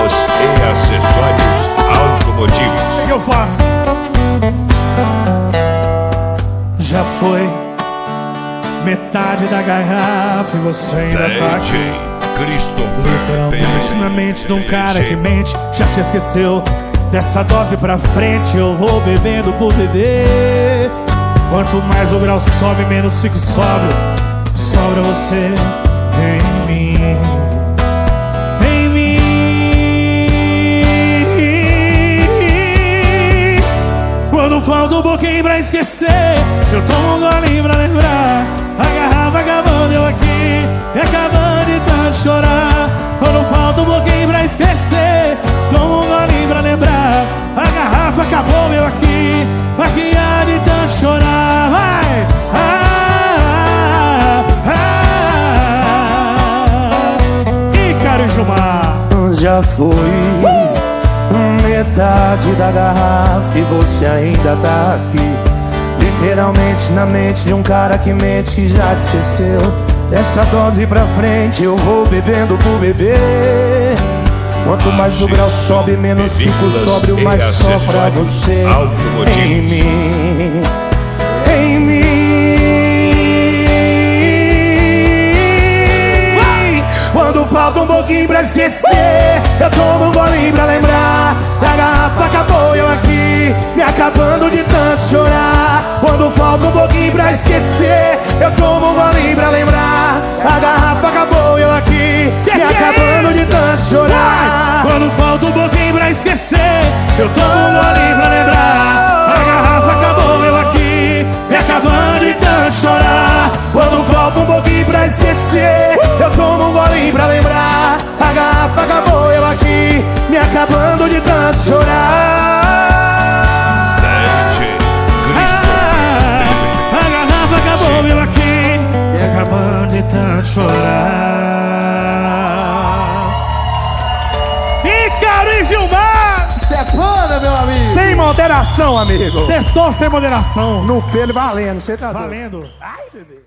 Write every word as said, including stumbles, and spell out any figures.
pneus e acessórios automotivos. O que eu faço? Já foi metade da garrafa e você ainda tá aqui. D J Christopher Literalmente na mente de um cara que mente. Já te esqueceu dessa dose pra frente. Eu vou bebendo por beber. Quanto mais o grau sobe, menos fico sóbrio. Sobra você em mim, em mim. Quando falta um pouquinho pra esquecer, eu tomo um golinho pra lembrar. A garrafa acabando, eu aqui, e acabando de tanto chorar. Quando falta um pouquinho pra esquecer, tomo um golinho pra lembrar. A garrafa acabou, meu aqui, aqui há de tanto chorar. Vai! Ah, ah, ah. Ícaro e Gilmar. Já foi uh! metade da garrafa e você ainda tá aqui. Literalmente na mente de um cara que mente, que já te esqueceu. Dessa dose pra frente eu vou bebendo por beber. Quanto mais o grau sobe, menos fico sóbrio, mais só pra você em mim, em mim. Quando falta um pouquinho pra esquecer, eu tomo um golinho pra lembrar. A garrafa acabou, eu aqui, me acabando de tanto chorar. Quando falta um pouquinho pra esquecer, eu tomo um golinho pra lembrar. A garrafa acabou, eu aqui, me acabando de tanto chorar. Quando falta um pouquinho pra esquecer, eu tomo um golinho pra lembrar. A garrafa acabou, eu aqui, me acabando de tanto chorar. Quando falta um pouquinho pra esquecer, eu tomo um golinho pra lembrar. A garrafa acabou, eu aqui, me acabando de tanto chorar. D J Christopher. A garrafa acabou, eu aqui, me acabando de tanto chorar. Ícaro e Gilmar. Isso é panda, meu amigo. Sem moderação, amigo. Sextou sem moderação. No pelo valendo, você tá doido. Valendo. Ai, bebê.